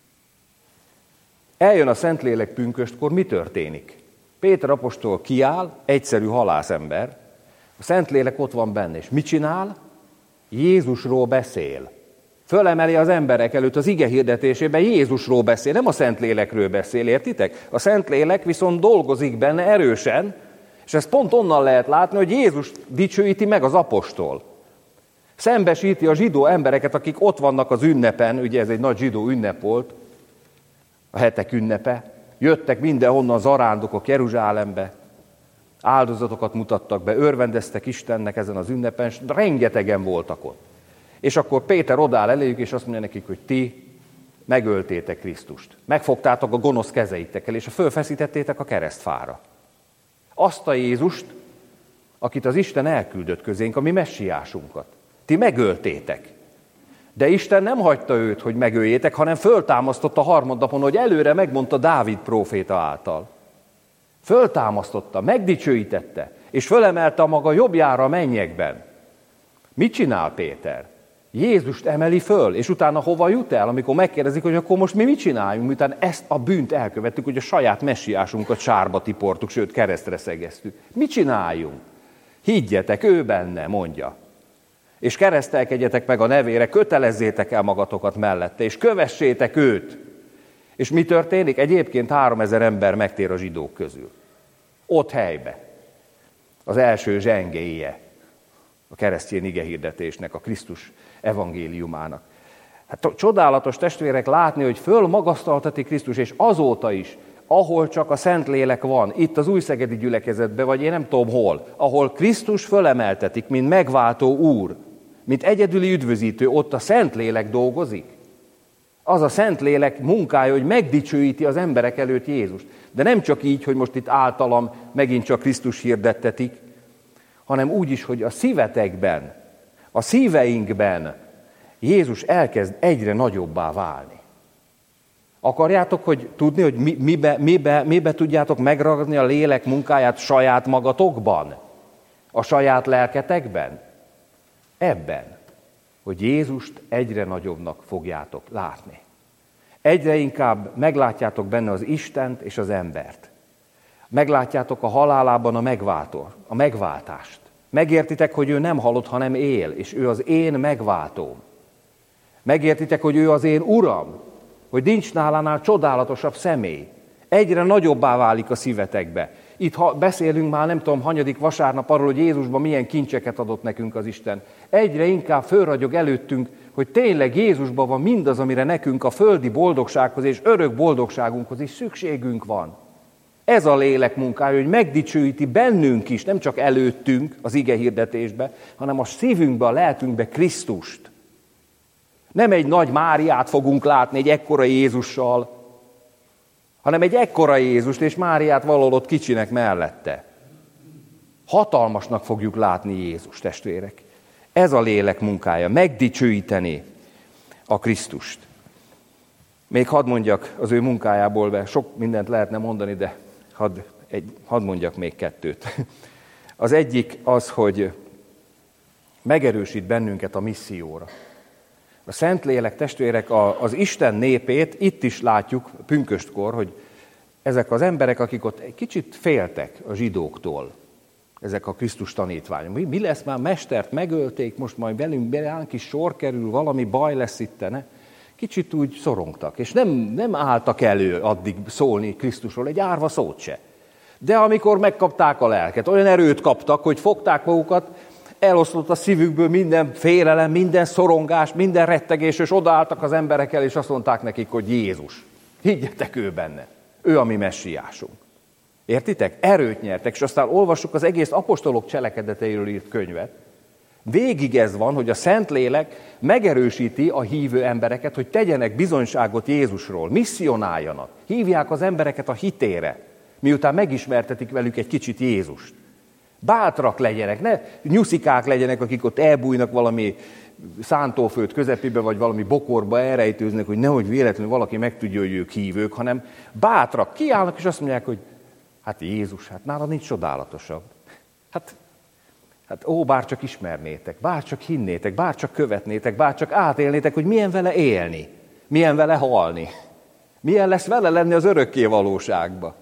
A: Eljön a Szentlélek pünköstkor, mi történik? Péter apostol kiáll, egyszerű halászember, a Szentlélek ott van benne, és mit csinál? Jézusról beszél. Fölemeli az emberek előtt az ige hirdetésében, Jézusról beszél, nem a Szentlélekről beszél, értitek? A Szentlélek viszont dolgozik benne erősen, és ezt pont onnan lehet látni, hogy Jézus dicsőíti meg az apostol. Szembesíti a zsidó embereket, akik ott vannak az ünnepen, ugye ez egy nagy zsidó ünnep volt, a hetek ünnepe, jöttek mindenhonnan zarándokok Jeruzsálembe, áldozatokat mutattak be, örvendeztek Istennek ezen az ünnepen, és rengetegen voltak ott. És akkor Péter odáll eléjük, és azt mondja nekik, hogy ti megöltétek Krisztust. Megfogtátok a gonosz kezeitekkel, és fölfeszítettétek a keresztfára. Azt a Jézust, akit az Isten elküldött közénk, a mi messiásunkat. Ti megöltétek. De Isten nem hagyta őt, hogy megöljétek, hanem föltámasztotta harmadnapon, hogy előre megmondta Dávid próféta által. Föltámasztotta, megdicsőítette, és fölemelte a maga jobbjára a mennyekben. Mit csinál Péter? Jézust emeli föl, és utána hova jut el, amikor megkérdezik, hogy akkor most mi mit csináljunk, miután ezt a bűnt elkövettük, hogy a saját messiásunkat sárba tiportuk, sőt keresztre szegeztük. Mit csináljunk? Higgyetek, ő benne, mondja. És keresztelkedjetek meg a nevére, kötelezzétek el magatokat mellette, és kövessétek őt. És mi történik? Egyébként 3000 ember megtér a zsidók közül. Ott helybe. Az első zsengéje a keresztény igehirdetésnek, a Krisztus evangéliumának. Hát csodálatos, testvérek, látni, hogy fölmagasztaltatik Krisztus, és azóta is, ahol csak a Szentlélek van, itt az Újszegedi gyülekezetben, vagy én nem tudom hol, ahol Krisztus fölemeltetik, mint megváltó úr, mint egyedüli üdvözítő, ott a Szentlélek dolgozik. Az a Szentlélek munkája, hogy megdicsőíti az emberek előtt Jézust. De nem csak így, hogy most itt általam megint csak Krisztus hirdettetik, hanem úgy is, hogy a szívetekben, a szíveinkben Jézus elkezd egyre nagyobbá válni. Akarjátok, hogy tudni, hogy mibe tudjátok megragadni a lélek munkáját saját magatokban? A saját lelketekben? Ebben, hogy Jézust egyre nagyobbnak fogjátok látni. Egyre inkább meglátjátok benne az Istent és az embert. Meglátjátok a halálában a megváltást. Megértitek, hogy ő nem halott, hanem él, és ő az én megváltóm. Megértitek, hogy ő az én Uram, hogy nincs nálánál csodálatosabb személy. Egyre nagyobbá válik a szívetekbe. Itt beszélünk már nem tudom, hanyadik vasárnap arról, hogy Jézusban milyen kincseket adott nekünk az Isten. Egyre inkább fölragyog előttünk, hogy tényleg Jézusban van mindaz, amire nekünk a földi boldogsághoz és örök boldogságunkhoz is szükségünk van. Ez a lélek munkája, hogy megdicsőíti bennünk is, nem csak előttünk az ige hirdetésbe, hanem a szívünkbe, a lelkünkbe Krisztust. Nem egy nagy Máriát fogunk látni egy ekkora Jézussal, hanem egy ekkora Jézust és Máriát valahol ott kicsinek mellette. Hatalmasnak fogjuk látni Jézus, testvérek. Ez a lélek munkája, megdicsőíteni a Krisztust. Még hadd mondjak az ő munkájából, be sok mindent lehetne mondani, de hadd mondjak még kettőt. Az egyik az, hogy megerősít bennünket a misszióra. A Szentlélek, testvérek, az Isten népét itt is látjuk pünköstkor, hogy ezek az emberek, akik ott egy kicsit féltek a zsidóktól, ezek a Krisztus tanítványok. Mi lesz, már mestert megölték, most majd velünk ránk is sor kerül, valami baj lesz ittene. Kicsit úgy szorongtak, és nem álltak elő addig szólni Krisztusról, egy árva szót se. De amikor megkapták a lelket, olyan erőt kaptak, hogy fogták magukat, eloszlott a szívükből minden félelem, minden szorongás, minden rettegés, és odaálltak az emberek el, és azt mondták nekik, hogy Jézus, higgyetek ő benne, ő a mi messiásunk. Értitek? Erőt nyertek, és aztán olvassuk az egész apostolok cselekedeteiről írt könyvet. Végig ez van, hogy a Szentlélek megerősíti a hívő embereket, hogy tegyenek bizonyságot Jézusról, misszionáljanak, hívják az embereket a hitére, miután megismertetik velük egy kicsit Jézust. Bátrak legyenek, ne nyuszikák legyenek, akik ott elbújnak valami szántóföld közepébe, vagy valami bokorba elrejtőznek, hogy nehogy véletlenül valaki megtudja, hogy ők hívők, hanem bátrak, kiállnak, és azt mondják, hogy hát Jézus, hát nála nincs csodálatosabb. Hát bár csak ismernétek, bár csak hinnétek, bár csak követnétek, bár csak átélnétek, hogy milyen vele élni, milyen vele halni, milyen lesz vele lenni az örökké valóságba.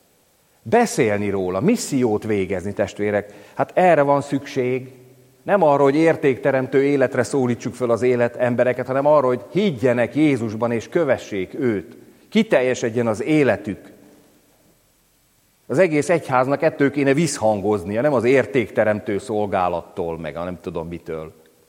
A: Beszélni róla, missziót végezni, testvérek, hát erre van szükség. Nem arra, hogy értékteremtő életre szólítsuk fel az embereket, hanem arra, hogy higgyenek Jézusban és kövessék őt. Kiteljesedjen az életük. Az egész egyháznak ettől kéne visszhangoznia, nem az értékteremtő szolgálattól, meg a nem tudom mitől.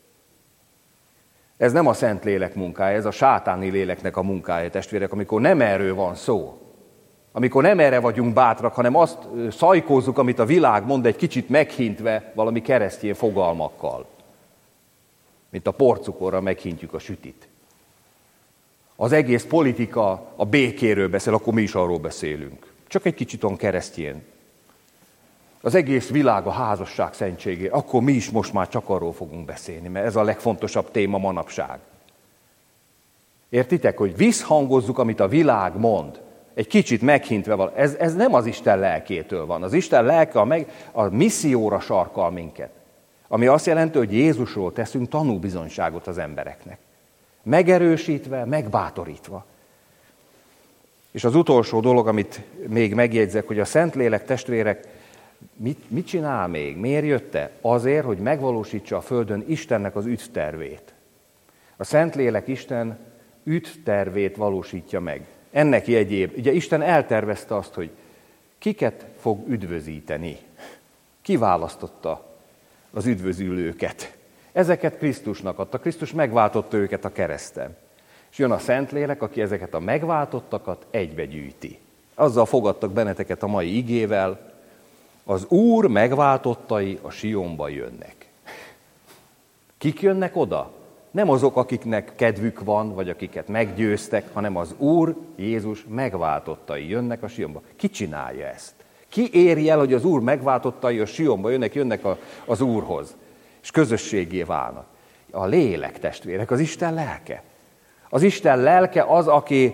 A: Ez nem a Szentlélek munkája, ez a sátáni léleknek a munkája, testvérek, amikor nem erről van szó. Amikor nem erre vagyunk bátrak, hanem azt szajkózzuk, amit a világ mond, egy kicsit meghintve valami keresztény fogalmakkal. Mint a porcukorra meghintjük a sütit. Az egész politika a békéről beszél, akkor mi is arról beszélünk. Csak egy kicsit on keresztény. Az egész világ a házasság szentségé, akkor mi is most már csak arról fogunk beszélni, mert ez a legfontosabb téma manapság. Értitek, hogy visszhangozzuk, amit a világ mond. Egy kicsit meghintve van. Ez nem az Isten lelkétől van. Az Isten lelke a misszióra sarkal minket. Ami azt jelenti, hogy Jézusról teszünk tanúbizonyságot az embereknek. Megerősítve, megbátorítva. És az utolsó dolog, amit még megjegyzek, hogy a Szentlélek, testvérek, mit csinál még? Miért jött el? Azért, hogy megvalósítsa a földön Istennek az üdvtervét. A Szentlélek Isten üdvtervét valósítja meg. Ennek jegyéb, ugye Isten eltervezte azt, hogy kiket fog üdvözíteni. Kiválasztotta az üdvözülőket. Ezeket Krisztusnak adta. Krisztus megváltotta őket a kereszten. És jön a Szentlélek, aki ezeket a megváltottakat egybegyűjti. Azzal fogadtak benneteket a mai igével, az Úr megváltottai a Sionba jönnek. Kik jönnek oda? Nem azok, akiknek kedvük van, vagy akiket meggyőztek, hanem az Úr Jézus megváltottai jönnek a Sionba. Ki csinálja ezt? Ki éri el, hogy az Úr megváltottai a Sionba jönnek az Úrhoz, és közösségé válnak? A lélek, testvérek, az Isten lelke. Az Isten lelke az,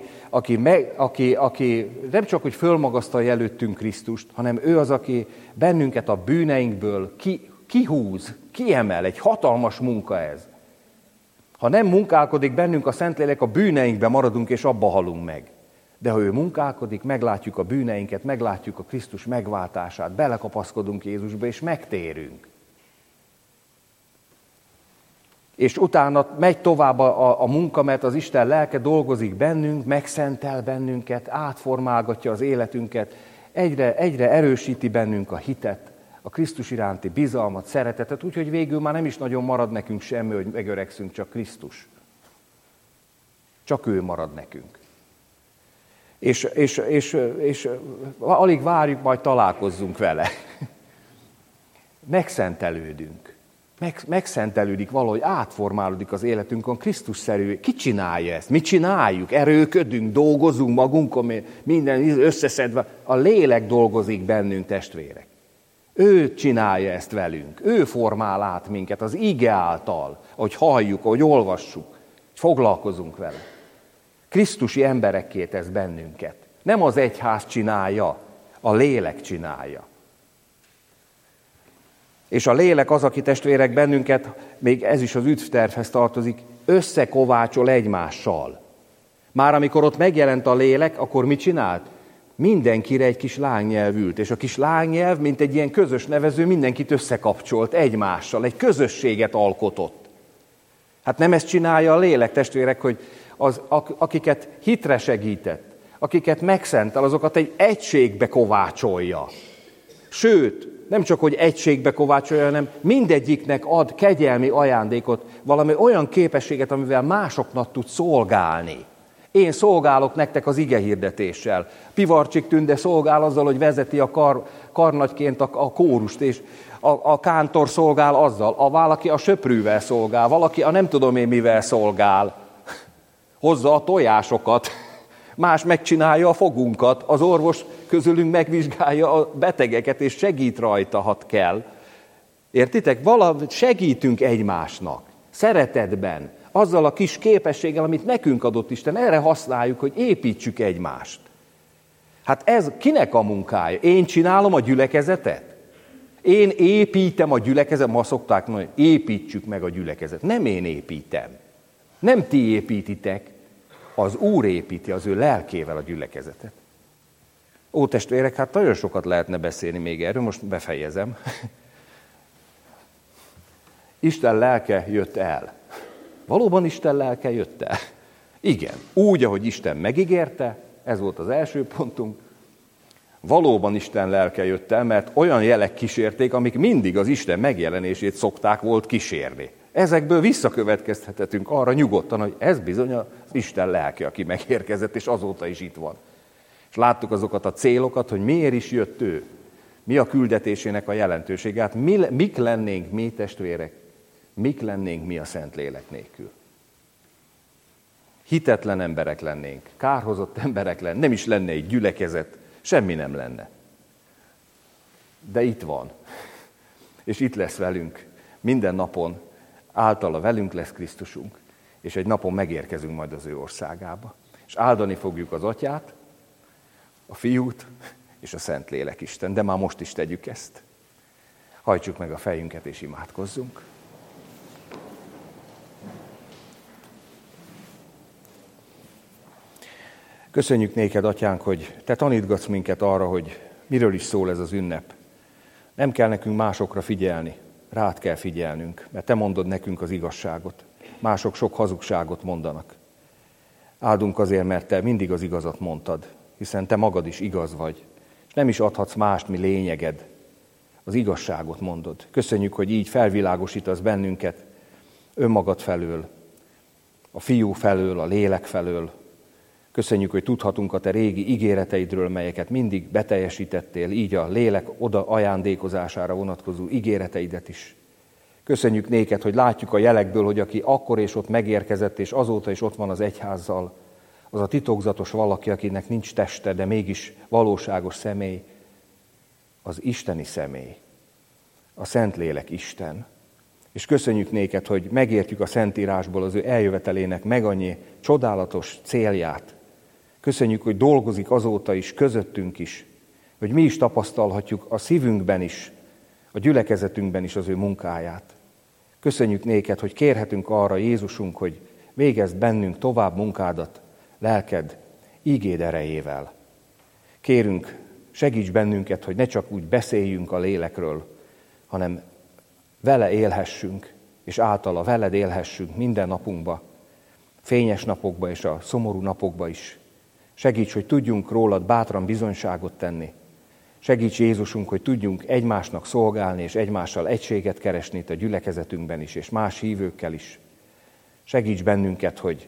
A: aki nem csak, hogy fölmagasztalja előttünk Krisztust, hanem ő az, aki bennünket a bűneinkből kihúz, kiemel. Egy hatalmas munka ez. Ha nem munkálkodik bennünk a Szentlélek, a bűneinkbe maradunk és abba halunk meg. De ha ő munkálkodik, meglátjuk a bűneinket, meglátjuk a Krisztus megváltását, belekapaszkodunk Jézusba és megtérünk. És utána megy tovább a munka, mert az Isten lelke dolgozik bennünk, megszentel bennünket, átformálgatja az életünket, egyre erősíti bennünk a hitet, a Krisztus iránti bizalmat, szeretetet, úgyhogy végül már nem is nagyon marad nekünk semmi, hogy megöregszünk, csak Krisztus. Csak ő marad nekünk. És alig várjuk, majd találkozzunk vele. Megszentelődünk. Megszentelődik valahogy, átformálódik az életünkön, Krisztus-szerű. Ki csinálja ezt? Mi csináljuk? Erőködünk, dolgozunk magunkon, minden összeszedve. A lélek dolgozik bennünk, testvérek. Ő csinálja ezt velünk. Ő formál át minket az ige által, ahogy halljuk, ahogy olvassuk, hogy foglalkozunk vele. Krisztusi emberekké tesz bennünket. Nem az egyház csinálja, a lélek csinálja. És a lélek az, aki testvérek bennünket, még ez is az üdvtervhez tartozik, összekovácsol egymással. Már amikor ott megjelent a lélek, akkor mit csinált? Mindenkire egy kis lángnyelv ült, és a kis lángnyelv, mint egy ilyen közös nevező, mindenkit összekapcsolt egymással, egy közösséget alkotott. Hát nem ezt csinálja a lélek, testvérek, hogy akiket hitre segített, akiket megszentel, azokat egy egységbe kovácsolja. Sőt, nem csak, hogy egységbe kovácsolja, hanem mindegyiknek ad kegyelmi ajándékot, valami olyan képességet, amivel másoknak tud szolgálni. Én szolgálok nektek az igehirdetéssel. Pivarcsik Tünde szolgál azzal, hogy vezeti a karnagyként a kórust, és a kántor szolgál azzal, valaki a söprűvel szolgál, valaki a nem tudom én mivel szolgál. Hozza a tojásokat, más megcsinálja a fogunkat, az orvos közülünk megvizsgálja a betegeket, és segít rajta, ha kell. Értitek? Valahogy segítünk egymásnak, szeretetben, azzal a kis képességgel, amit nekünk adott Isten, erre használjuk, hogy építsük egymást. Hát ez kinek a munkája? Én csinálom a gyülekezetet? Én építem a gyülekezetet? Ma szokták mondani, építsük meg a gyülekezetet. Nem én építem. Nem ti építitek. Az Úr építi az ő lelkével a gyülekezetet. Ó, testvérek, hát nagyon sokat lehetne beszélni még erről, most befejezem. Isten lelke jött el. Valóban Isten lelke jött el? Igen, úgy, ahogy Isten megígérte, ez volt az első pontunk. Valóban Isten lelke jött el, mert olyan jelek kísérték, amik mindig az Isten megjelenését szokták volt kísérni. Ezekből visszakövetkeztethetünk arra nyugodtan, hogy ez bizony az Isten lelke, aki megérkezett, és azóta is itt van. És láttuk azokat a célokat, hogy miért is jött ő. Mi a küldetésének a jelentősége. Hát mik lennénk mi, testvérek? Mik lennénk mi a Szentlélek nélkül? Hitetlen emberek lennénk, kárhozott emberek lennénk, nem is lenne egy gyülekezet, semmi nem lenne. De itt van, és itt lesz velünk minden napon, általa velünk lesz Krisztusunk, és egy napon megérkezünk majd az ő országába. És áldani fogjuk az Atyát, a Fiút és a Szentlélek Isten, de már most is tegyük ezt. Hajtsuk meg a fejünket és imádkozzunk. Köszönjük néked, Atyánk, hogy te tanítgatsz minket arra, hogy miről is szól ez az ünnep. Nem kell nekünk másokra figyelni, rád kell figyelnünk, mert te mondod nekünk az igazságot. Mások sok hazugságot mondanak. Áldunk azért, mert te mindig az igazat mondtad, hiszen te magad is igaz vagy, és nem is adhatsz mást, mi lényeged. Az igazságot mondod. Köszönjük, hogy így felvilágosítasz bennünket önmagad felől, a Fiú felől, a Lélek felől. Köszönjük, hogy tudhatunk a te régi ígéreteidről, melyeket mindig beteljesítettél, így a lélek oda ajándékozására vonatkozó ígéreteidet is. Köszönjük néked, hogy látjuk a jelekből, hogy aki akkor és ott megérkezett, és azóta is ott van az egyházzal, az a titokzatos valaki, akinek nincs teste, de mégis valóságos személy, az isteni személy, a Szentlélek Isten. És köszönjük néked, hogy megértjük a Szentírásból az ő eljövetelének meg annyi csodálatos célját. Köszönjük, hogy dolgozik azóta is, közöttünk is, hogy mi is tapasztalhatjuk a szívünkben is, a gyülekezetünkben is az ő munkáját. Köszönjük néked, hogy kérhetünk arra, Jézusunk, hogy végezd bennünk tovább munkádat, lelked, ígéd erejével. Kérünk, segíts bennünket, hogy ne csak úgy beszéljünk a lélekről, hanem vele élhessünk, és általa veled élhessünk minden napunkba, fényes napokba és a szomorú napokba is. Segíts, hogy tudjunk rólad bátran bizonyságot tenni. Segíts, Jézusunk, hogy tudjunk egymásnak szolgálni, és egymással egységet keresni itt a gyülekezetünkben is, és más hívőkkel is. Segíts bennünket, hogy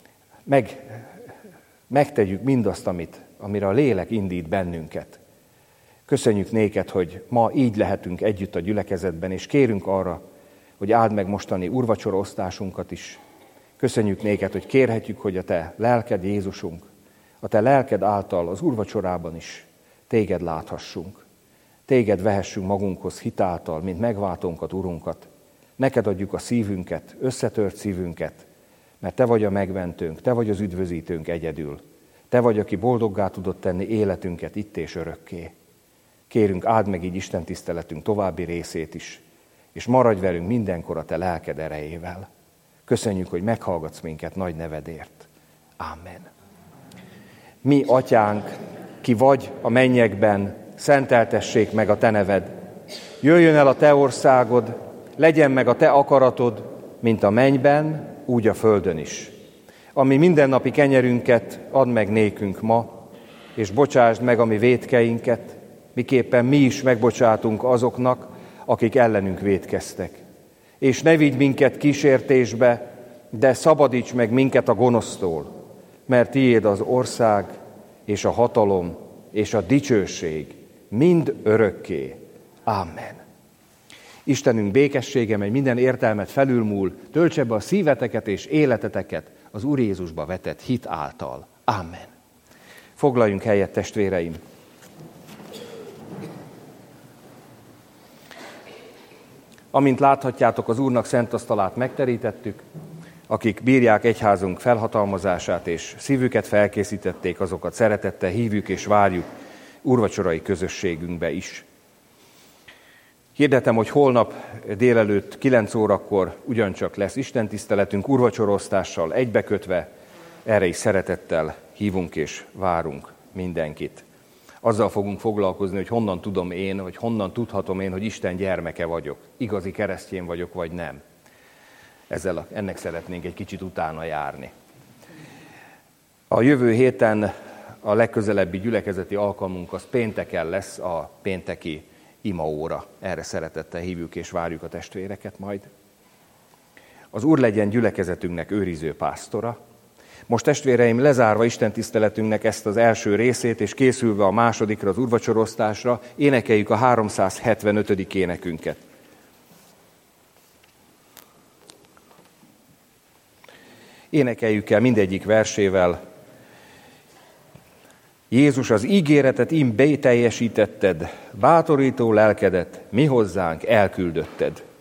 A: megtegyük mindazt, amire a lélek indít bennünket. Köszönjük néked, hogy ma így lehetünk együtt a gyülekezetben, és kérünk arra, hogy áld meg mostani úrvacsoraosztásunkat is. Köszönjük néked, hogy kérhetjük, hogy a te lelked, Jézusunk, a te lelked által az úrvacsorában is téged láthassunk. Téged vehessünk magunkhoz hitáltal, mint megváltónkat, Urunkat. Neked adjuk a szívünket, összetört szívünket, mert te vagy a megmentőnk, te vagy az üdvözítőnk egyedül. Te vagy, aki boldoggá tudod tenni életünket itt és örökké. Kérünk, áld meg így Isten tiszteletünk további részét is, és maradj velünk mindenkor a te lelked erejével. Köszönjük, hogy meghallgatsz minket nagy nevedért. Ámen. Mi, atyánk, ki vagy a mennyekben, szenteltessék meg a te neved. Jöjjön el a te országod, legyen meg a te akaratod, mint a mennyben, úgy a földön is. Ami mindennapi kenyerünket add meg nékünk ma, és bocsásd meg a mi vétkeinket, miképpen mi is megbocsátunk azoknak, akik ellenünk vétkeztek. És ne vigy minket kísértésbe, de szabadíts meg minket a gonosztól, mert tiéd az ország, és a hatalom, és a dicsőség mind örökké. Ámen. Istenünk békessége, mely minden értelmet felülmúl, töltse be a szíveteket és életeteket az Úr Jézusba vetett hit által. Ámen. Foglaljunk helyet, testvéreim! Amint láthatjátok, az Úrnak szent asztalát megterítettük, akik bírják egyházunk felhatalmazását és szívüket felkészítették, azokat szeretettel hívjuk és várjuk úrvacsorai közösségünkbe is. Hirdetem, hogy holnap délelőtt 9 órakor ugyancsak lesz istentiszteletünk úrvacsoroztással egybekötve, erre is szeretettel hívunk és várunk mindenkit. Azzal fogunk foglalkozni, hogy honnan tudom én, vagy honnan tudhatom én, hogy Isten gyermeke vagyok, igazi keresztény vagyok, vagy nem. Ennek szeretnénk egy kicsit utána járni. A jövő héten a legközelebbi gyülekezeti alkalmunk az pénteken lesz, a pénteki imaóra. Erre szeretettel hívjuk és várjuk a testvéreket majd. Az Úr legyen gyülekezetünknek őriző pásztora. Most testvéreim, lezárva istentiszteletünknek ezt az első részét, és készülve a másodikra, az úrvacsorosztásra, énekeljük a 375. énekünket. Énekeljük el mindegyik versével. Jézus, az ígéretet im beteljesítetted, bátorító lelkedet mi hozzánk elküldötted.